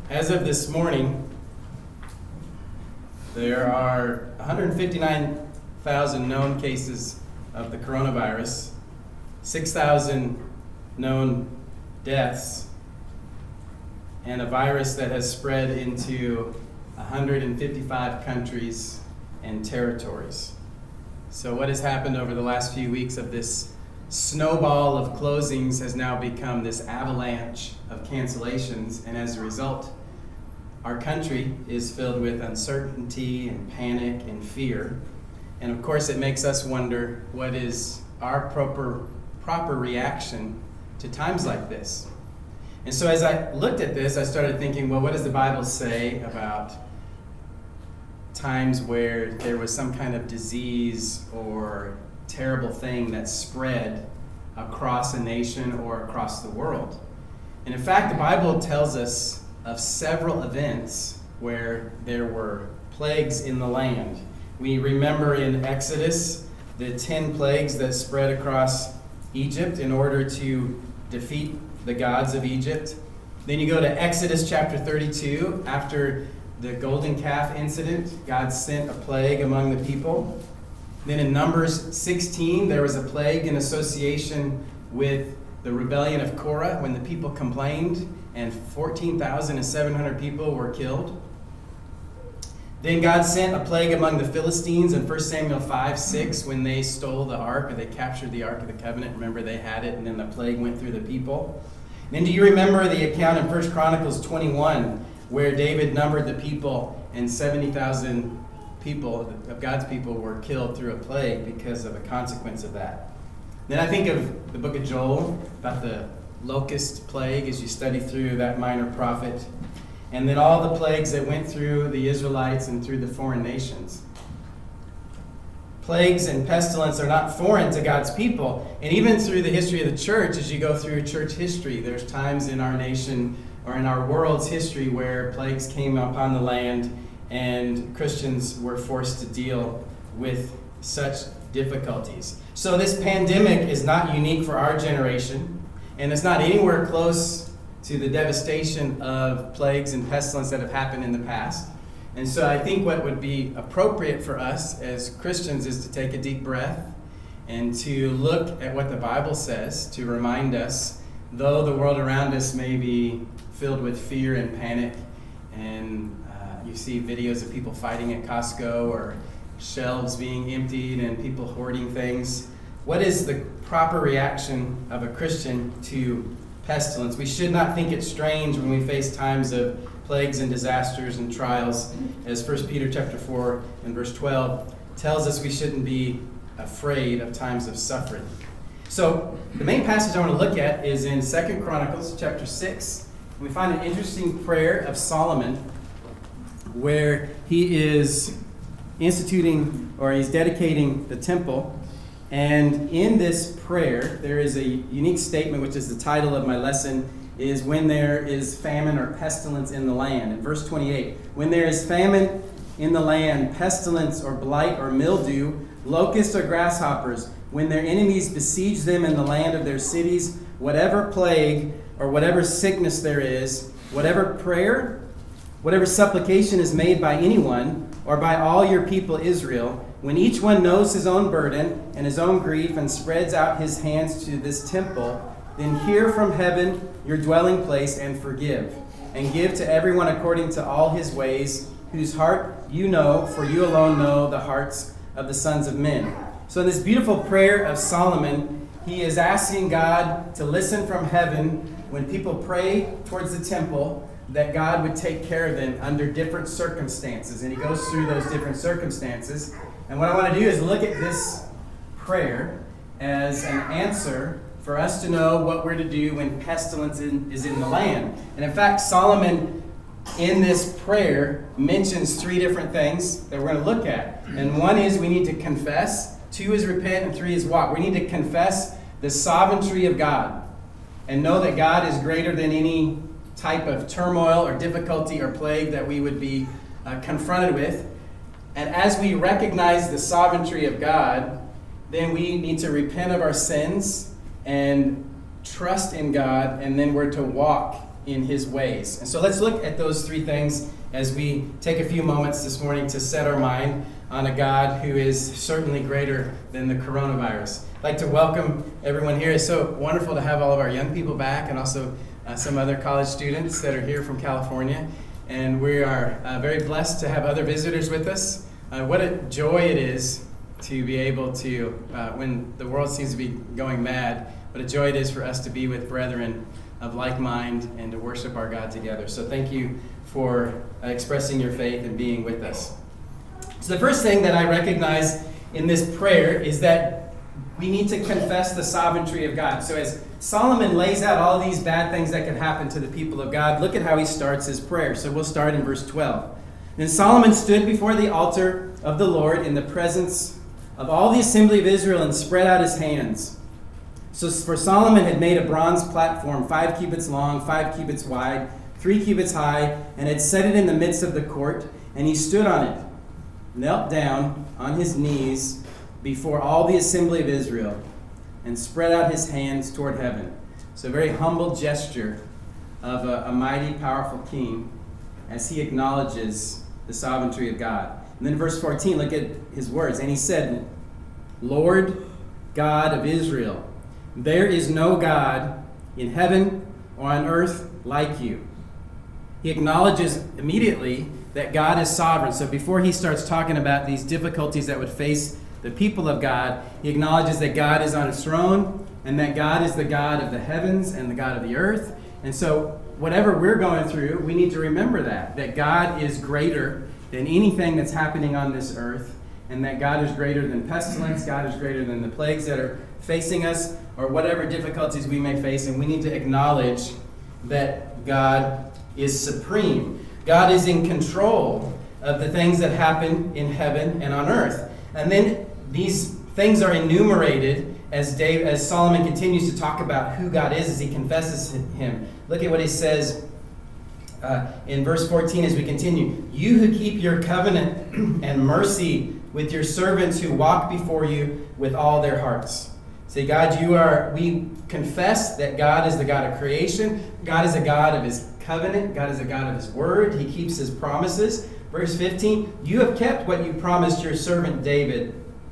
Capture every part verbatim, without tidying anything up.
As of this morning, there are one hundred fifty-nine thousand known cases of the coronavirus, six thousand known deaths, and a virus that has spread into one hundred fifty-five countries and territories. So what has happened over the last few weeks of this snowball of closings has now become this avalanche of cancellations, and as a result, our country is filled with uncertainty and panic and fear. And of course, it makes us wonder, what is our proper proper reaction to times like this? And so as I looked at this, I started thinking, well, what does the Bible say about times where there was some kind of disease or terrible thing that spread across a nation or across the world? And in fact, the Bible tells us of several events where there were plagues in the land. We remember in Exodus the ten plagues that spread across Egypt in order to defeat the gods of Egypt. Then you go to Exodus chapter thirty-two. After the golden calf incident, God sent a plague among the people. Then in Numbers sixteen, there was a plague in association with the rebellion of Korah when the people complained, and fourteen thousand seven hundred people were killed. Then God sent a plague among the Philistines in First Samuel five six when they stole the ark, or they captured the Ark of the Covenant. Remember, they had it, and then the plague went through the people. And then do you remember the account in First Chronicles twenty-one where David numbered the people, and seventy thousand people of God's people were killed through a plague because of a consequence of that? Then I think of the book of Joel, about the locust plague as you study through that minor prophet, and then all the plagues that went through the Israelites and through the foreign nations. Plagues and pestilence are not foreign to God's people, and even through the history of the church, as you go through church history, there's times in our nation or in our world's history where plagues came upon the land and Christians were forced to deal with such difficulties. So this pandemic is not unique for our generation, and it's not anywhere close to the devastation of plagues and pestilence that have happened in the past. And so I think what would be appropriate for us as Christians is to take a deep breath and to look at what the Bible says to remind us, though the world around us may be filled with fear and panic, and uh, you see videos of people fighting at Costco or shelves being emptied and people hoarding things. What is the proper reaction of a Christian to pestilence? We should not think it strange when we face times of plagues and disasters and trials, as First Peter chapter four and verse twelve tells us we shouldn't be afraid of times of suffering. So the main passage I want to look at is in Second Chronicles chapter six. We find an interesting prayer of Solomon where he is instituting, or he's dedicating the temple. And in this prayer, there is a unique statement, which is the title of my lesson, is when there is famine or pestilence in the land. In verse twenty-eight, when there is famine in the land, pestilence or blight or mildew, locusts or grasshoppers, when their enemies besiege them in the land of their cities, whatever plague or whatever sickness there is, whatever prayer, whatever supplication is made by anyone or by all your people Israel, when each one knows his own burden and his own grief and spreads out his hands to this temple, then hear from heaven your dwelling place and forgive, and give to everyone according to all his ways, whose heart you know, for you alone know the hearts of the sons of men. So in this beautiful prayer of Solomon, he is asking God to listen from heaven when people pray towards the temple, that God would take care of them under different circumstances. And he goes through those different circumstances. And what I want to do is look at this prayer as an answer for us to know what we're to do when pestilence in, is in the land. And in fact, Solomon in this prayer mentions three different things that we're going to look at. And one is we need to confess, two is repent, and three is walk. We need to confess the sovereignty of God and know that God is greater than any type of turmoil or difficulty or plague that we would be uh, confronted with. And as we recognize the sovereignty of God, then we need to repent of our sins and trust in God, and then we're to walk in his ways. And so let's look at those three things as we take a few moments this morning to set our mind on a God who is certainly greater than the coronavirus. I'd like to welcome everyone here. It's so wonderful to have all of our young people back and also uh, some other college students that are here from California. And we are uh, very blessed to have other visitors with us. Uh, what a joy it is to be able to, uh, when the world seems to be going mad, what a joy it is for us to be with brethren of like mind and to worship our God together. So thank you for uh, expressing your faith and being with us. So the first thing that I recognize in this prayer is that we need to confess the sovereignty of God. So as Solomon lays out all these bad things that can happen to the people of God, look at how he starts his prayer. So we'll start in verse twelve. Then Solomon stood before the altar of the Lord in the presence of all the assembly of Israel and spread out his hands. So for Solomon had made a bronze platform, five cubits long, five cubits wide, three cubits high, and had set it in the midst of the court, and he stood on it, knelt down on his knees before all the assembly of Israel, and spread out his hands toward heaven. So a very humble gesture of a, a mighty, powerful king as he acknowledges the sovereignty of God. And then verse fourteen, look at his words. And he said, Lord God of Israel, there is no God in heaven or on earth like you. He acknowledges immediately that God is sovereign. So before he starts talking about these difficulties that would face the people of God, he acknowledges that God is on his throne and that God is the God of the heavens and the God of the earth. And so whatever we're going through, we need to remember that, that God is greater than anything that's happening on this earth, and that God is greater than pestilence, God is greater than the plagues that are facing us, or whatever difficulties we may face, and we need to acknowledge that God is supreme. God is in control of the things that happen in heaven and on earth. And then these things are enumerated as Dave, as Solomon continues to talk about who God is as he confesses him. Look at what he says uh, in verse fourteen as we continue. You who keep your covenant and mercy with your servants who walk before you with all their hearts. Say, God, you are, we confess that God is the God of creation. God is a God of his covenant. God is a God of his word. He keeps his promises. Verse fifteen, you have kept what you promised your servant David,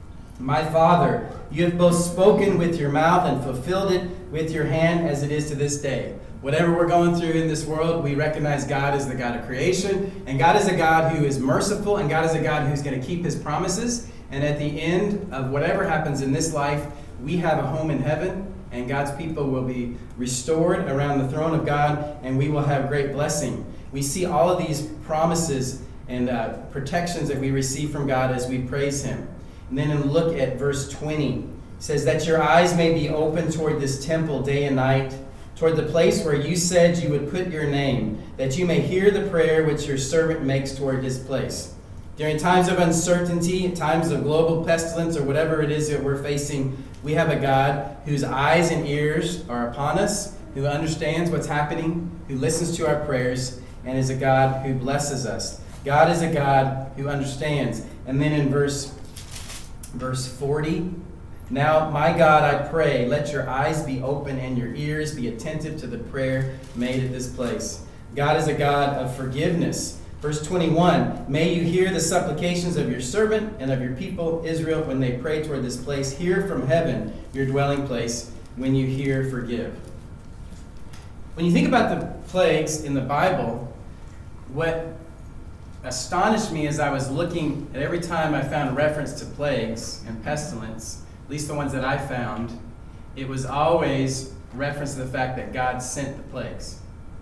my father. You have both spoken with your mouth and fulfilled it with your hand as it is to this day. Whatever we're going through in this world, we recognize God is the God of creation, and God is a God who is merciful, and God is a God who's going to keep his promises. And at the end of whatever happens in this life, we have a home in heaven, and God's people will be restored around the throne of God, and we will have great blessing. We see all of these promises and uh, protections that we receive from God as we praise him. And then in look at verse twenty. It says, that your eyes may be open toward this temple day and night, toward the place where you said you would put your name, that you may hear the prayer which your servant makes toward his place. During times of uncertainty, times of global pestilence, or whatever it is that we're facing, we have a God whose eyes and ears are upon us, who understands what's happening, who listens to our prayers, and is a God who blesses us. God is a God who understands. And then in verse, verse forty, now, my God, I pray, let your eyes be open and your ears be attentive to the prayer made at this place. God is a God of forgiveness. Verse twenty-one, may you hear the supplications of your servant and of your people Israel when they pray toward this place. Hear from heaven your dwelling place. When you hear, forgive. When you think about the plagues in the Bible, what astonished me as I was looking at every time I found reference to plagues and pestilence, at least the ones that I found, it was always reference to the fact that God sent the plagues.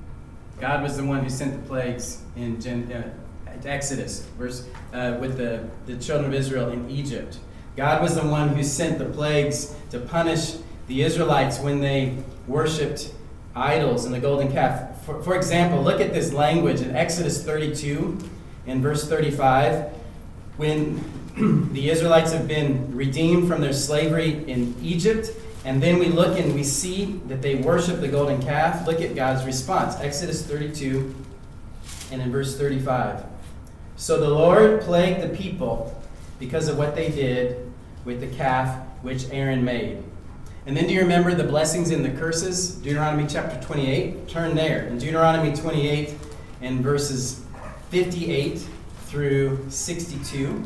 God was the one who sent the plagues in Gen- uh, Exodus, verse, uh, with the, the children of Israel in Egypt. God was the one who sent the plagues to punish the Israelites when they worshipped idols and the golden calf. For, for example, look at this language in Exodus thirty-two, in verse thirty-five, when the Israelites have been redeemed from their slavery in Egypt, and then we look and we see that they worship the golden calf. Look at God's response. Exodus thirty-two, and in verse thirty-five. So the Lord plagued the people because of what they did with the calf which Aaron made. And then do you remember the blessings and the curses? Deuteronomy chapter twenty-eight. Turn there. In Deuteronomy twenty-eight and verses fifty-eight through sixty-two,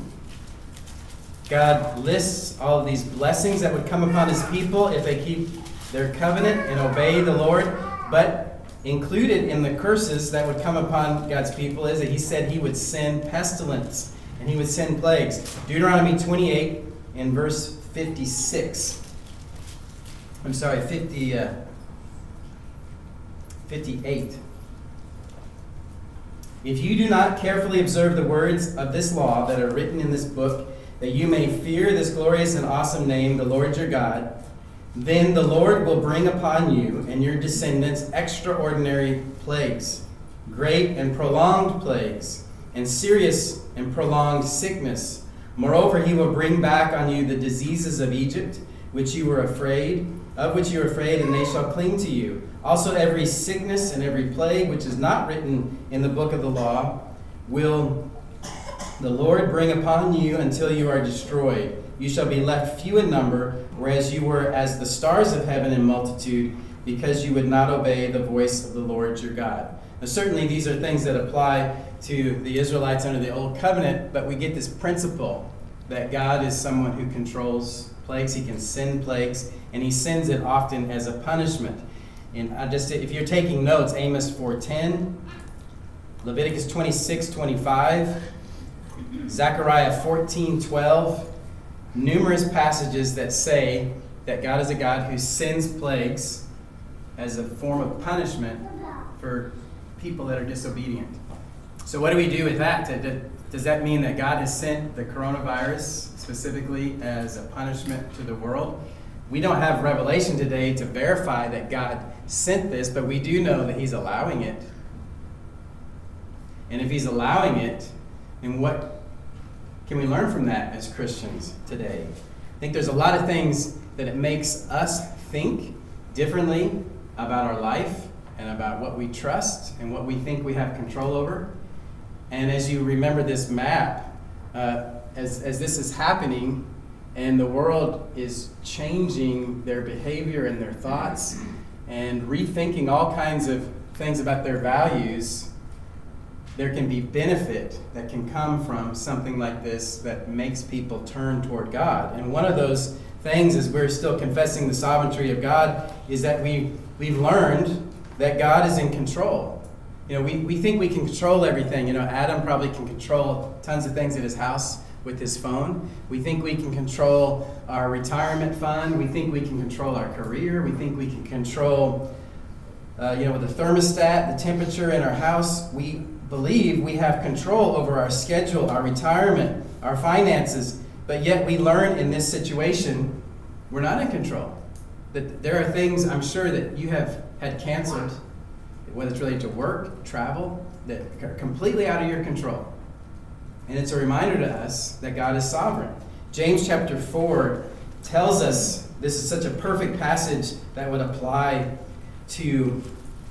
God lists all of these blessings that would come upon his people if they keep their covenant and obey the Lord. But included in the curses that would come upon God's people is that he said he would send pestilence and he would send plagues. Deuteronomy twenty-eight and verse fifty-six. I'm sorry, fifty, uh, fifty-eight. If you do not carefully observe the words of this law that are written in this book, that you may fear this glorious and awesome name, the Lord your God, then the Lord will bring upon you and your descendants extraordinary plagues, great and prolonged plagues, and serious and prolonged sickness. Moreover, he will bring back on you the diseases of Egypt, which you were afraid, of which you were afraid, and they shall cling to you. Also every sickness and every plague which is not written in the book of the law will the Lord bring upon you until you are destroyed. You shall be left few in number, whereas you were as the stars of heaven in multitude, because you would not obey the voice of the Lord your God. Now, certainly these are things that apply to the Israelites under the Old Covenant, but we get this principle that God is someone who controls plagues. He can send plagues, and he sends it often as a punishment. And I just, if you're taking notes, Amos four ten, Leviticus twenty-six twenty-five, Zechariah fourteen twelve, numerous passages that say that God is a God who sends plagues as a form of punishment for people that are disobedient. So what do we do with that? Does that mean that God has sent the coronavirus specifically as a punishment to the world? We don't have revelation today to verify that God sent this, but we do know that he's allowing it. And if he's allowing it, then what can we learn from that as Christians today? I think there's a lot of things that it makes us think differently about our life and about what we trust and what we think we have control over. And as you remember this map, uh, as, as this is happening and the world is changing their behavior and their thoughts and rethinking all kinds of things about their values, there can be benefit that can come from something like this that makes people turn toward God. And one of those things, as we're still confessing the sovereignty of God, is that we, we've learned that God is in control. You know, we, we think we can control everything. You know, Adam probably can control tons of things at his house with his phone. We think we can control our retirement fund. We think we can control our career. We think we can control, uh, you know, with the thermostat, the temperature in our house. We believe we have control over our schedule, our retirement, our finances. But yet we learn in this situation, we're not in control. That there are things I'm sure that you have had canceled, whether it's related to work, travel, that are completely out of your control. And it's a reminder to us that God is sovereign. James chapter four tells us, this is such a perfect passage that would apply to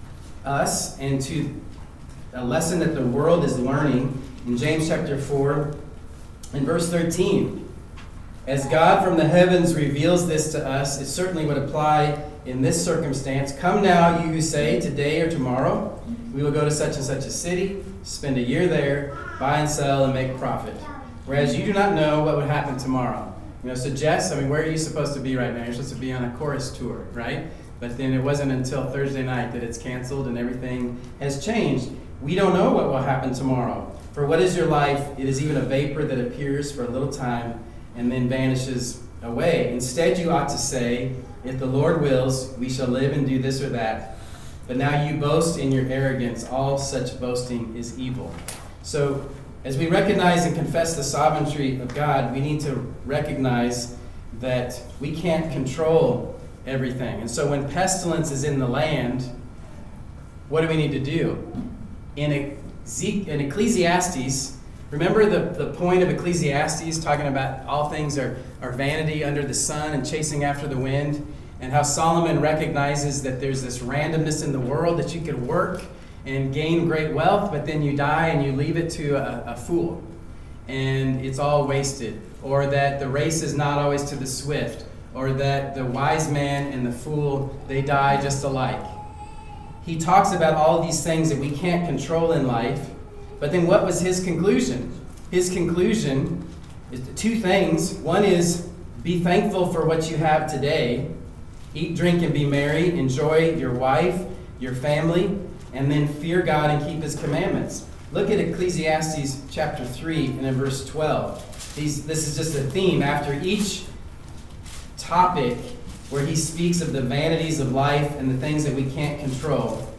us and to a lesson that the world is learning. In James chapter four, in verse thirteen, as God from the heavens reveals this to us, it certainly would apply in this circumstance. Come now, you who say, today or tomorrow, we will go to such and such a city, spend a year there, buy and sell, and make profit. Whereas you do not know what would happen tomorrow. You know, so Jess, I mean, where are you supposed to be right now? You're supposed to be on a chorus tour, right? But then it wasn't until Thursday night that it's canceled and everything has changed. We don't know what will happen tomorrow. For what is your life? It is even a vapor that appears for a little time and then vanishes away. Instead, you ought to say, if the Lord wills, we shall live and do this or that. But now you boast in your arrogance. All such boasting is evil. So, as we recognize and confess the sovereignty of God, we need to recognize that we can't control everything. And so when pestilence is in the land, what do we need to do? In, in Ecclesiastes, remember the, the point of Ecclesiastes, talking about all things are, are vanity under the sun and chasing after the wind, and how Solomon recognizes that there's this randomness in the world, that you could work and gain great wealth, but then you die and you leave it to a, a fool, and it's all wasted. Or that the race is not always to the swift, or that the wise man and the fool, they die just alike. He talks about all these things that we can't control in life, but then what was his conclusion? His conclusion is two things. One is, be thankful for what you have today. Eat, drink, and be merry. Enjoy your wife, your family, and then fear God and keep his commandments. Look at Ecclesiastes chapter three and in verse twelve. These, this is just a theme. After each topic where he speaks of the vanities of life and the things that we can't control,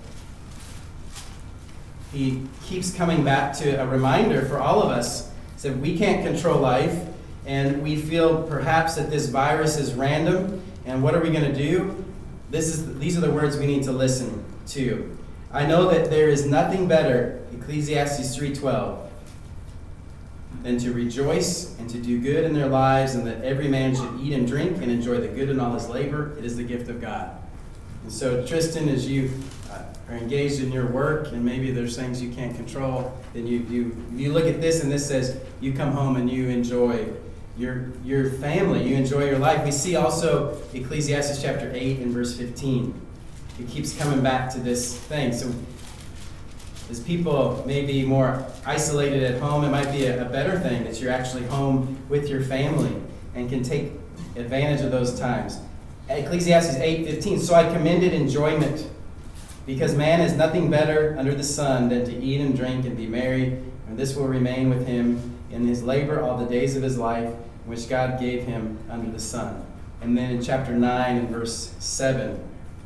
he keeps coming back to a reminder for all of us that we can't control life, and we feel perhaps that this virus is random, and what are we going to do? This is these are the words we need to listen to. I know that there is nothing better, Ecclesiastes three twelve, than to rejoice and to do good in their lives, and that every man should eat and drink and enjoy the good in all his labor. It is the gift of God. And so, Tristan, as you uh, are engaged in your work, and maybe there's things you can't control, then you you you look at this, and this says you come home and you enjoy your your family, you enjoy your life. We see also Ecclesiastes chapter eight and verse fifteen. It keeps coming back to this thing. So as people may be more isolated at home, it might be a, a better thing that you're actually home with your family and can take advantage of those times. Ecclesiastes eight fifteen, so I commended enjoyment, because man has nothing better under the sun than to eat and drink and be merry, and this will remain with him in his labor all the days of his life, which God gave him under the sun. And then in chapter nine and verse seven,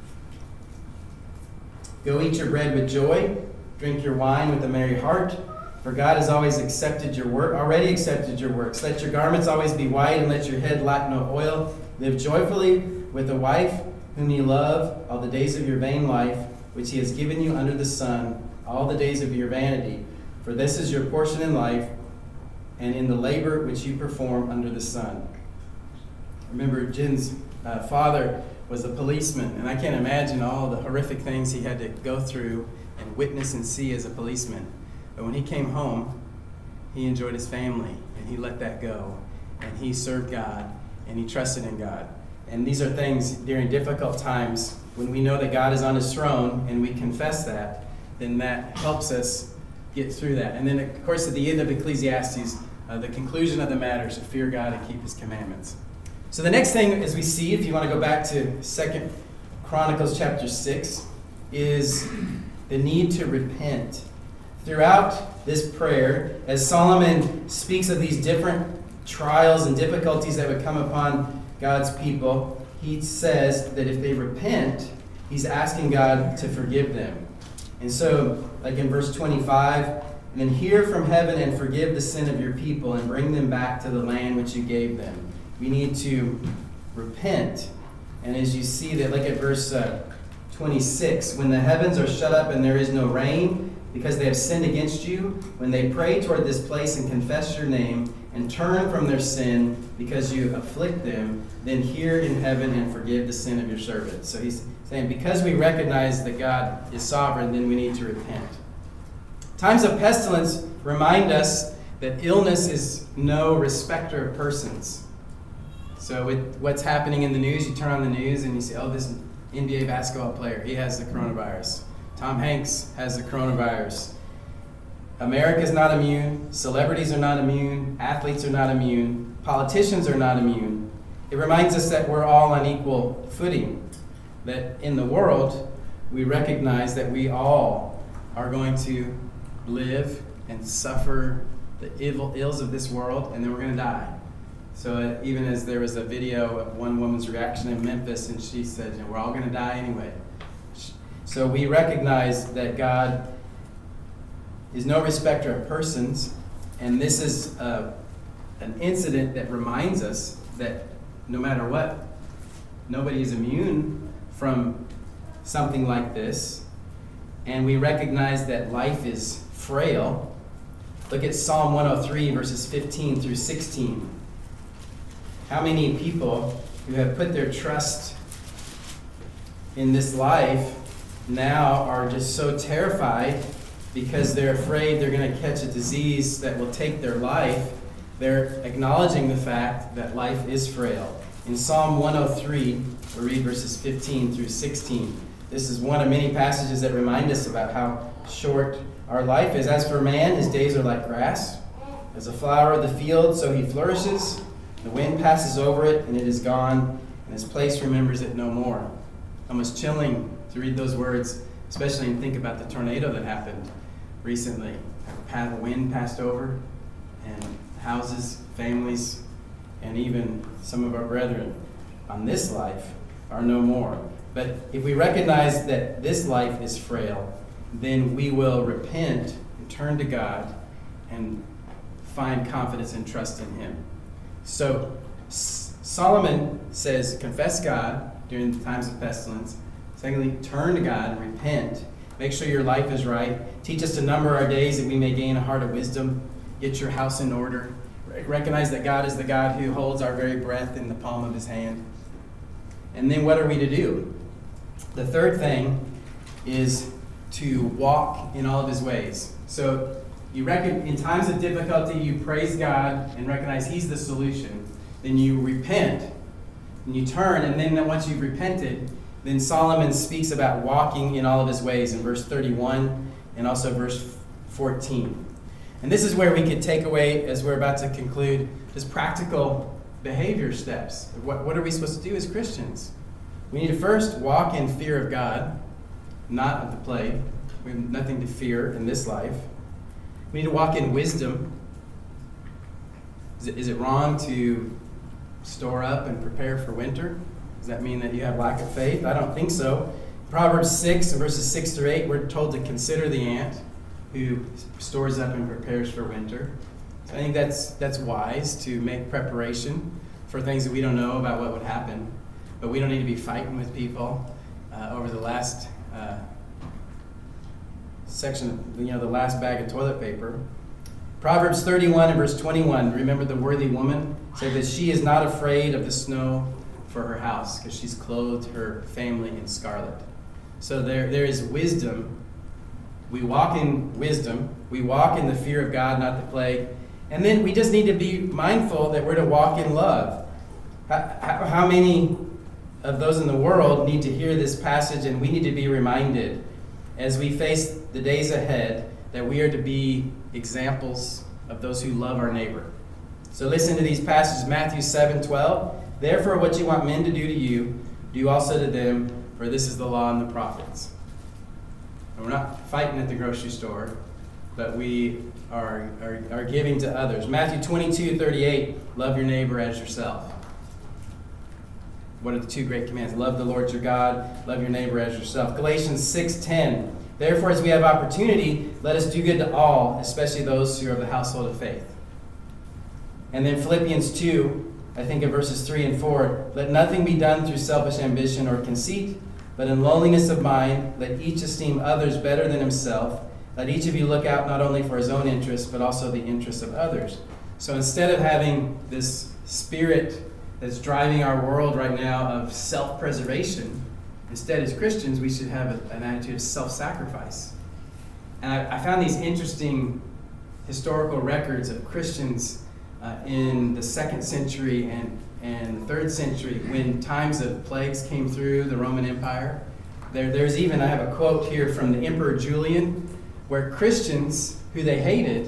go eat your bread with joy, drink your wine with a merry heart, for God has always accepted your work, already accepted your works. Let your garments always be white, and let your head lack no oil. Live joyfully with a wife whom you love all the days of your vain life, which he has given you under the sun, all the days of your vanity. For this is your portion in life, and in the labor which you perform under the sun. Remember, Jen's uh, father was a policeman, and I can't imagine all the horrific things he had to go through and witness and see as a policeman. But when he came home, he enjoyed his family, and he let that go, and he served God, and he trusted in God. And these are things during difficult times when we know that God is on his throne and we confess that, then that helps us get through that. And then, of course, at the end of Ecclesiastes, uh, the conclusion of the matter is to fear God and keep his commandments. So the next thing, as we see, if you want to go back to Second Chronicles chapter six, is the need to repent. Throughout this prayer, as Solomon speaks of these different trials and difficulties that would come upon God's people, he says that if they repent, he's asking God to forgive them. And so, like in verse twenty-five, then hear from heaven and forgive the sin of your people and bring them back to the land which you gave them. We need to repent. And as you see that, look at verse uh, twenty-six. When the heavens are shut up and there is no rain, because they have sinned against you, when they pray toward this place and confess your name and turn from their sin because you afflict them, then hear in heaven and forgive the sin of your servants. So he's saying, because we recognize that God is sovereign, then we need to repent. Times of pestilence remind us that illness is no respecter of persons. So with what's happening in the news, you turn on the news and you see, oh, this N B A basketball player, he has the coronavirus. Tom Hanks has the coronavirus. America's not immune. Celebrities are not immune. Athletes are not immune. Politicians are not immune. It reminds us that we're all on equal footing. That in the world, we recognize that we all are going to live and suffer the evil ills of this world, and then we're going to die. So uh, even as there was a video of one woman's reaction in Memphis, and she said, you know, we're all going to die anyway. So we recognize that God is no respecter of persons, and this is uh, an incident that reminds us that no matter what, nobody is immune from something like this, and we recognize that life is frail. Look at Psalm one oh three, verses fifteen through sixteen. How many people who have put their trust in this life now are just so terrified because they're afraid they're going to catch a disease that will take their life. They're acknowledging the fact that life is frail In Psalm one oh three, we'll read verses fifteen through sixteen. This is one of many passages that remind us about how short our life is. As for man, his days are like grass. As a flower of the field, so he flourishes. The wind passes over it, and it is gone, and his place remembers it no more. Almost chilling to read those words, especially and think about the tornado that happened recently. The wind passed over, and houses, families, and even some of our brethren on this life are no more. But if we recognize that this life is frail, then we will repent and turn to God and find confidence and trust in Him. So S- Solomon says, confess God during the times of pestilence. Secondly, turn to God and repent. Make sure your life is right. Teach us to number our days that we may gain a heart of wisdom. Get your house in order. Recognize that God is the God who holds our very breath in the palm of His hand. And then what are we to do? The third thing is to walk in all of His ways. So you reckon in times of difficulty, you praise God and recognize He's the solution. Then you repent and you turn, and then once you've repented, then Solomon speaks about walking in all of His ways in verse thirty-one and also verse fourteen. And this is where we could take away, as we're about to conclude, just practical behavior steps. What, what are we supposed to do as Christians? We need to first walk in fear of God, not of the plague. We have nothing to fear in this life. We need to walk in wisdom. Is it, is it wrong to store up and prepare for winter? Does that mean that you have lack of faith? I don't think so. Proverbs six, verses six through eight, we're told to consider the ant who stores up and prepares for winter. So I think that's that's wise to make preparation for things that we don't know about what would happen. But we don't need to be fighting with people uh, over the last uh, section, of, you know, the last bag of toilet paper. Proverbs thirty-one and verse twenty-one, remember the worthy woman? Said that she is not afraid of the snow for her house because she's clothed her family in scarlet. So there, there is wisdom. We walk in wisdom. We walk in the fear of God, not the plague. And then we just need to be mindful that we're to walk in love. How, how many of those in the world need to hear this passage, and we need to be reminded as we face the days ahead that we are to be examples of those who love our neighbor. So listen to these passages, Matthew seven twelve. Therefore, what you want men to do to you, do also to them, for this is the law and the prophets. And we're not fighting at the grocery store, but we are, are, are giving to others. Matthew twenty-two thirty-eight, love your neighbor as yourself. What are the two great commands? Love the Lord your God, love your neighbor as yourself. Galatians six ten, therefore, as we have opportunity, let us do good to all, especially those who are of the household of faith. And then Philippians two, I think in verses three and four, let nothing be done through selfish ambition or conceit, but in lowliness of mind, let each esteem others better than himself. Let each of you look out not only for his own interests, but also the interests of others. So instead of having this spirit that's driving our world right now of self-preservation, instead as Christians, we should have a, an attitude of self-sacrifice. And I, I found these interesting historical records of Christians uh, in the second century and, and the third century when times of plagues came through the Roman Empire. There, there's even, I have a quote here from the Emperor Julian, where Christians who they hated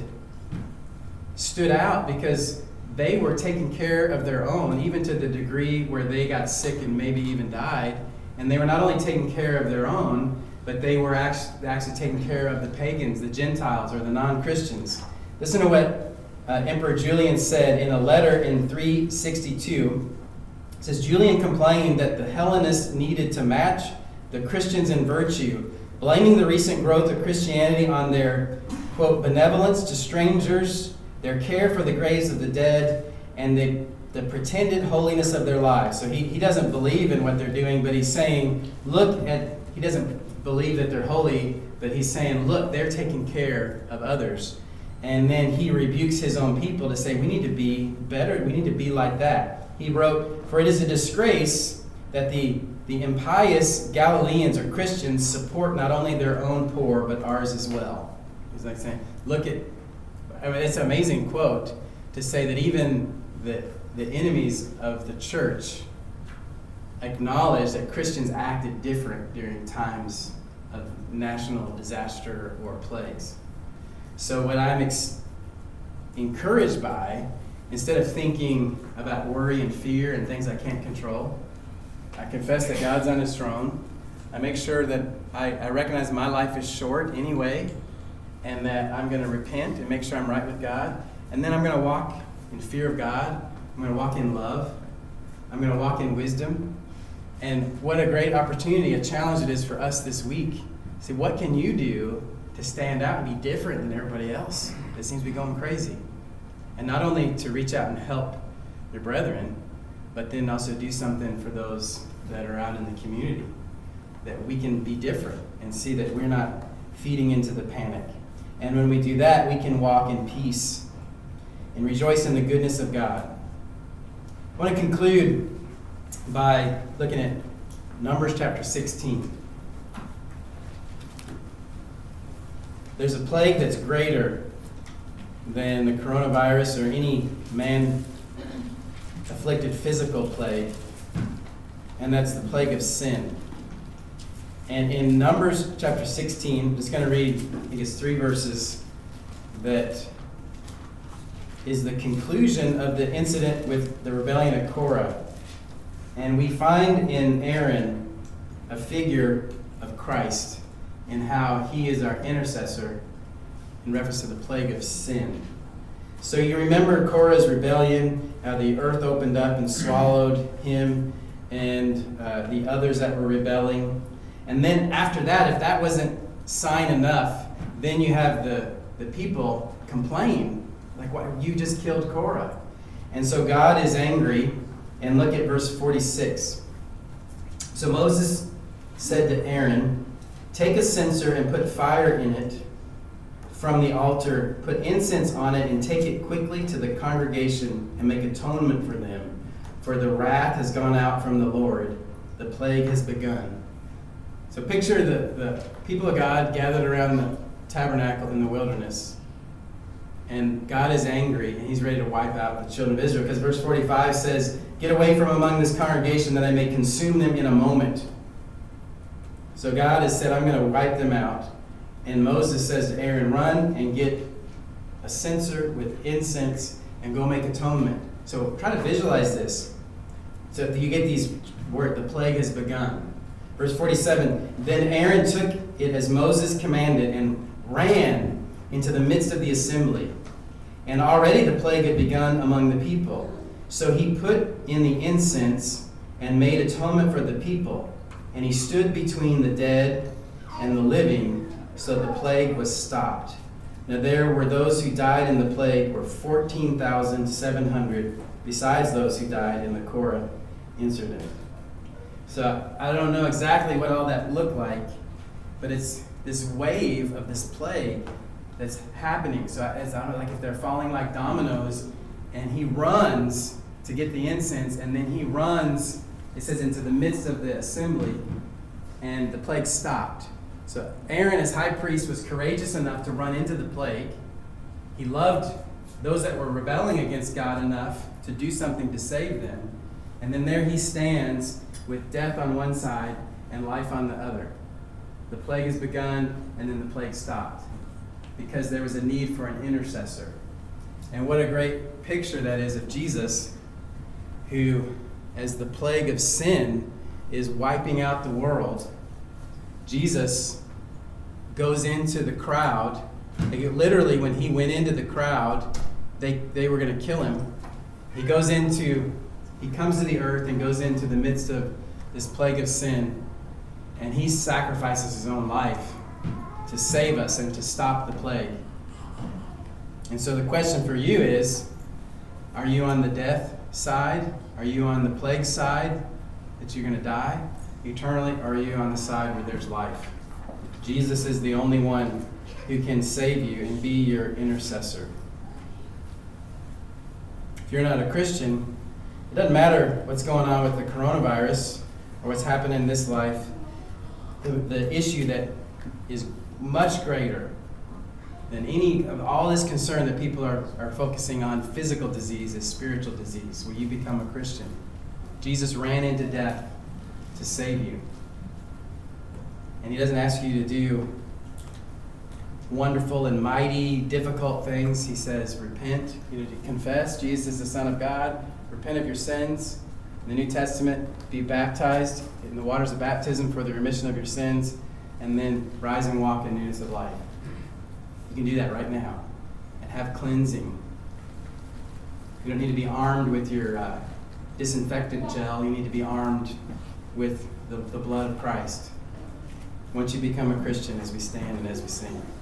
stood out because they were taking care of their own, even to the degree where they got sick and maybe even died. And they were not only taking care of their own, but they were actually, actually taking care of the pagans, the Gentiles, or the non-Christians. Listen to what uh, Emperor Julian said in a letter in three sixty-two. It says, Julian complained that the Hellenists needed to match the Christians in virtue, blaming the recent growth of Christianity on their, quote, benevolence to strangers, their care for the graves of the dead, and the, the pretended holiness of their lives. So he, he doesn't believe in what they're doing, but he's saying, look at, he doesn't believe that they're holy, but he's saying, look, they're taking care of others. And then he rebukes his own people to say, we need to be better, we need to be like that. He wrote, for it is a disgrace that the, the impious Galileans or Christians support not only their own poor, but ours as well. He's like saying, look at, I mean, it's an amazing quote to say that even the, the enemies of the church acknowledge that Christians acted different during times of national disaster or plagues. So what I'm ex- encouraged by, instead of thinking about worry and fear and things I can't control, I confess that God's on his throne. I make sure that I, I recognize my life is short anyway, and that I'm going to repent and make sure I'm right with God. And then I'm going to walk in fear of God. I'm going to walk in love. I'm going to walk in wisdom. And what a great opportunity, a challenge it is for us this week. See, what can you do to stand out and be different than everybody else that seems to be going crazy? And not only to reach out and help your brethren, but then also do something for those that are out in the community, that we can be different and see that we're not feeding into the panic. And when we do that, we can walk in peace and rejoice in the goodness of God. I want to conclude by looking at Numbers chapter sixteen. There's a plague that's greater than the coronavirus or any man-afflicted physical plague, and that's the plague of sin. And in Numbers chapter sixteen, I'm just going to read, I think it's three verses, that is the conclusion of the incident with the rebellion of Korah. And we find in Aaron a figure of Christ and how he is our intercessor in reference to the plague of sin. So you remember Korah's rebellion, how the earth opened up and swallowed him and uh, the others that were rebelling. And then after that, if that wasn't sign enough, then you have the, the people complain, like, what, you just killed Korah. And so God is angry. And look at verse forty-six. So Moses said to Aaron, "Take a censer and put fire in it from the altar, put incense on it, and take it quickly to the congregation and make atonement for them. For the wrath has gone out from the Lord, the plague has begun." So picture the, the people of God gathered around the tabernacle in the wilderness. And God is angry, and he's ready to wipe out the children of Israel. Because verse forty-five says, "Get away from among this congregation that I may consume them in a moment." So God has said, I'm going to wipe them out. And Moses says to Aaron, run and get a censer with incense and go make atonement. So try to visualize this. So you get these words, the plague has begun. Verse forty-seven, then Aaron took it as Moses commanded and ran into the midst of the assembly. And already the plague had begun among the people. So he put in the incense and made atonement for the people. And he stood between the dead and the living, so the plague was stopped. Now there were those who died in the plague were fourteen thousand seven hundred, besides those who died in the Korah incident. So I don't know exactly what all that looked like, but it's this wave of this plague that's happening. So it's, I don't know, like if they're falling like dominoes, and he runs to get the incense, and then he runs, it says, into the midst of the assembly, and the plague stopped. So Aaron, as high priest, was courageous enough to run into the plague. He loved those that were rebelling against God enough to do something to save them. And then there he stands with death on one side and life on the other. The plague has begun, and then the plague stopped, because there was a need for an intercessor. And what a great picture that is of Jesus, who, as the plague of sin is wiping out the world, Jesus goes into the crowd. Like literally, when he went into the crowd, they, they were going to kill him. He goes into, he comes to the earth and goes into the midst of this plague of sin, and he sacrifices his own life to save us and to stop the plague. And so the question for you is, are you on the death side? Are you on the plague side, that you're going to die eternally? Or are you on the side where there's life? Jesus is the only one who can save you and be your intercessor. If you're not a Christian, it doesn't matter what's going on with the coronavirus or what's happening in this life. The, the issue that is much greater And any of all this concern that people are, are focusing on physical disease is spiritual disease. Will you become a Christian? Jesus ran into death to save you. And he doesn't ask you to do wonderful and mighty, difficult things. He says, repent, you know, confess Jesus is the Son of God, repent of your sins. In the New Testament, be baptized in the waters of baptism for the remission of your sins, and then rise and walk in newness of life. You can do that right now and have cleansing. You don't need to be armed with your uh, disinfectant gel. You need to be armed with the, the blood of Christ. Once you become a Christian, as we stand and as we sing.